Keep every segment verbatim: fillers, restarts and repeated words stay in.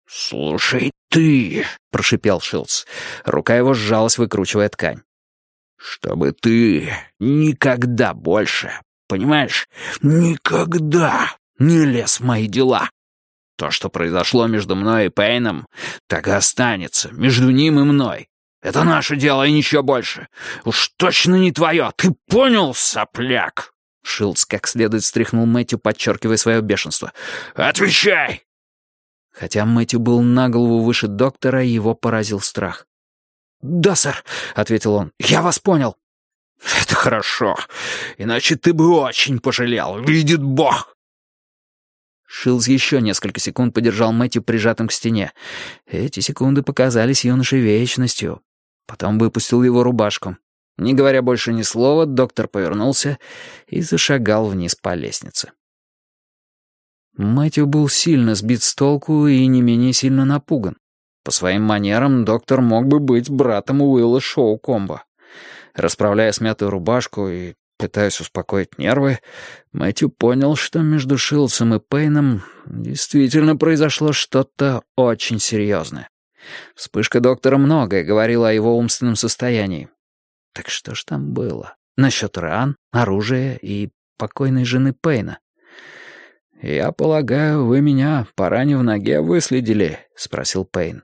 «Слушай ты», — прошипел Шилдс. Рука его сжалась, выкручивая ткань. «Чтобы ты никогда больше, понимаешь, никогда не лез в мои дела. То, что произошло между мной и Пейном, так и останется между ним и мной. Это наше дело и ничего больше. Уж точно не твое. Ты понял, сопляк?» Шилдс как следует встряхнул Мэтью, подчеркивая свое бешенство. «Отвечай!» Хотя Мэтью был на голову выше доктора, его поразил страх. «Да, сэр», — ответил он, — «я вас понял». «Это хорошо, иначе ты бы очень пожалел, видит Бог». Шилдс еще несколько секунд подержал Мэтью прижатым к стене. Эти секунды показались юноше вечностью. Потом выпустил его рубашку. Не говоря больше ни слова, доктор повернулся и зашагал вниз по лестнице. Мэтью был сильно сбит с толку и не менее сильно напуган. По своим манерам доктор мог бы быть братом Уилла Шоукомба. Расправляя смятую рубашку и пытаясь успокоить нервы, Мэтью понял, что между Шилдсом и Пейном действительно произошло что-то очень серьезное. Вспышка доктора многое говорила о его умственном состоянии. Так что ж там было? Насчет ран, оружия и покойной жены Пейна. «Я полагаю, вы меня по ране в ноге выследили?» — спросил Пейн.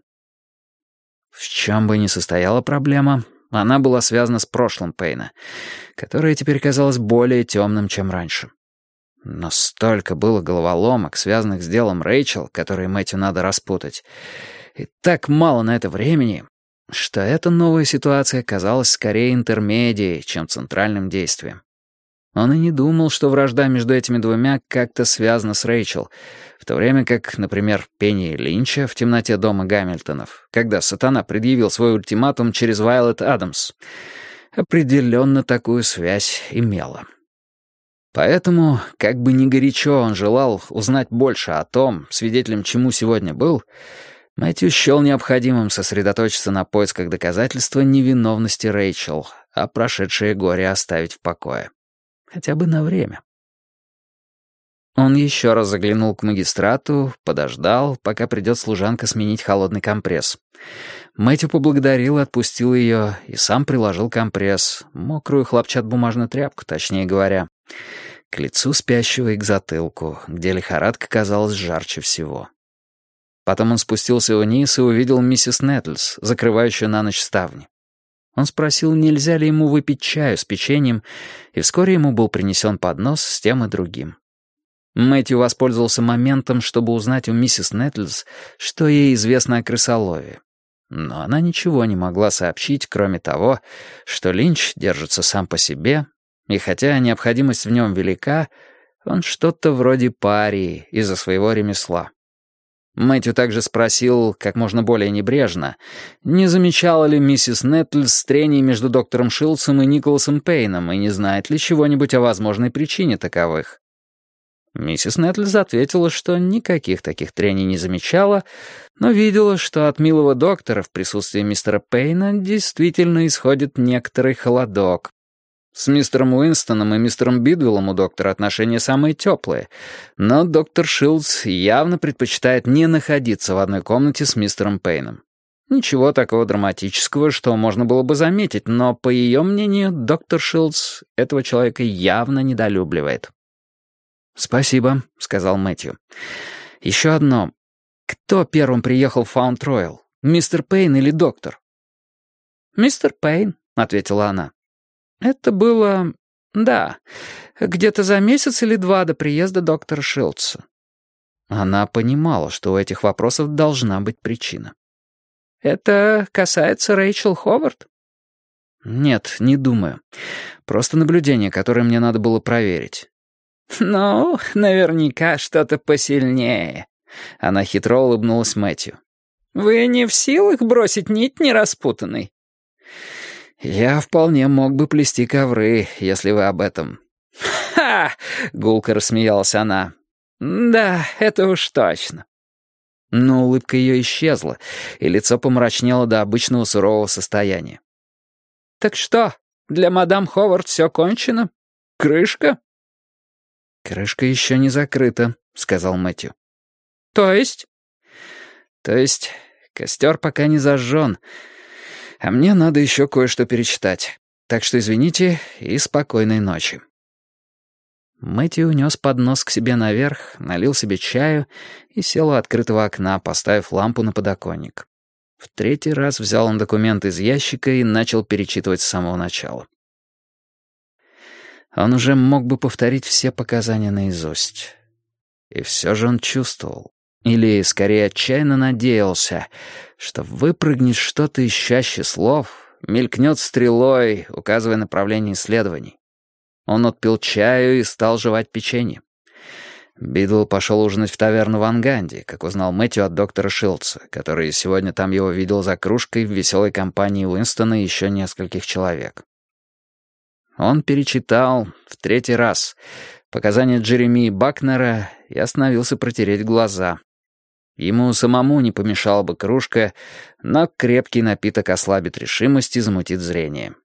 В чем бы ни состояла проблема, она была связана с прошлым Пейна, которое теперь казалось более темным, чем раньше. Но столько было головоломок, связанных с делом Рэйчел, которые Мэтью надо распутать, и так мало на это времени, что эта новая ситуация казалась скорее интермедией, чем центральным действием. Он и не думал, что вражда между этими двумя как-то связана с Рэйчел, в то время как, например, пение Линча в темноте дома Гамильтонов, когда сатана предъявил свой ультиматум через Вайолет Адамс, определенно такую связь имела. Поэтому, как бы ни горячо он желал узнать больше о том, свидетелем чему сегодня был, Мэтью счел необходимым сосредоточиться на поисках доказательства невиновности Рэйчел, а прошедшее горе оставить в покое. Хотя бы на время. Он еще раз заглянул к магистрату, подождал, пока придет служанка сменить холодный компресс. Мэтью поблагодарил и отпустил ее, и сам приложил компресс, мокрую хлопчат-бумажную тряпку, точнее говоря, к лицу спящего и к затылку, где лихорадка казалась жарче всего. Потом он спустился вниз и увидел миссис Нэттлс, закрывающую на ночь ставни. Он спросил, нельзя ли ему выпить чаю с печеньем, и вскоре ему был принесен поднос с тем и другим. Мэтью воспользовался моментом, чтобы узнать у миссис Нэттлс, что ей известно о крысолове. Но она ничего не могла сообщить, кроме того, что Линч держится сам по себе, и хотя необходимость в нем велика, он что-то вроде парии из-за своего ремесла. Мэтью также спросил, как можно более небрежно, не замечала ли миссис Нэттлс трений между доктором Шилдсом и Николасом Пейном и не знает ли чего-нибудь о возможной причине таковых. Миссис Нэттлс ответила, что никаких таких трений не замечала, но видела, что от милого доктора в присутствии мистера Пейна действительно исходит некоторый холодок. С мистером Уинстоном и мистером Бидвеллом у доктора отношения самые теплые, но доктор Шилдс явно предпочитает не находиться в одной комнате с мистером Пейном. Ничего такого драматического, что можно было бы заметить, но, по ее мнению, доктор Шилдс этого человека явно недолюбливает. «Спасибо», — сказал Мэтью. «Еще одно. Кто первым приехал в Фаунд-Ройл, мистер Пейн или доктор?» «Мистер Пейн», — ответила она. «Это было... да, где-то за месяц или два до приезда доктора Шилдса». Она понимала, что у этих вопросов должна быть причина. «Это касается Рэйчел Ховард?» «Нет, не думаю. Просто наблюдение, которое мне надо было проверить». «Ну, наверняка что-то посильнее». Она хитро улыбнулась Мэтью. «Вы не в силах бросить нить нераспутанной?» «Я вполне мог бы плести ковры, если вы об этом». «Ха!» — гулко рассмеялась она. «Да, это уж точно». Но улыбка ее исчезла, и лицо помрачнело до обычного сурового состояния. «Так что, для мадам Ховард все кончено? Крышка?» «Крышка еще не закрыта», — сказал Мэтью. «То есть?» То есть костер пока не зажжен, а мне надо еще кое-что перечитать. Так что извините и спокойной ночи». Мэтью унес поднос к себе наверх, налил себе чаю и сел у открытого окна, поставив лампу на подоконник. В третий раз взял он документ из ящика и начал перечитывать с самого начала. Он уже мог бы повторить все показания наизусть. И все же он чувствовал, или, скорее, отчаянно надеялся, что выпрыгнет что-то из чащи слов, мелькнет стрелой, указывая направление исследований. Он отпил чаю и стал жевать печенье. Бидл пошел ужинать в таверну в Анганде, как узнал Мэтью от доктора Шилдса, который сегодня там его видел за кружкой в веселой компании Уинстона и еще нескольких человек. Он перечитал в третий раз показания Джеремии Бакнера и остановился протереть глаза. Ему самому не помешала бы кружка, но крепкий напиток ослабит решимость и замутит зрение.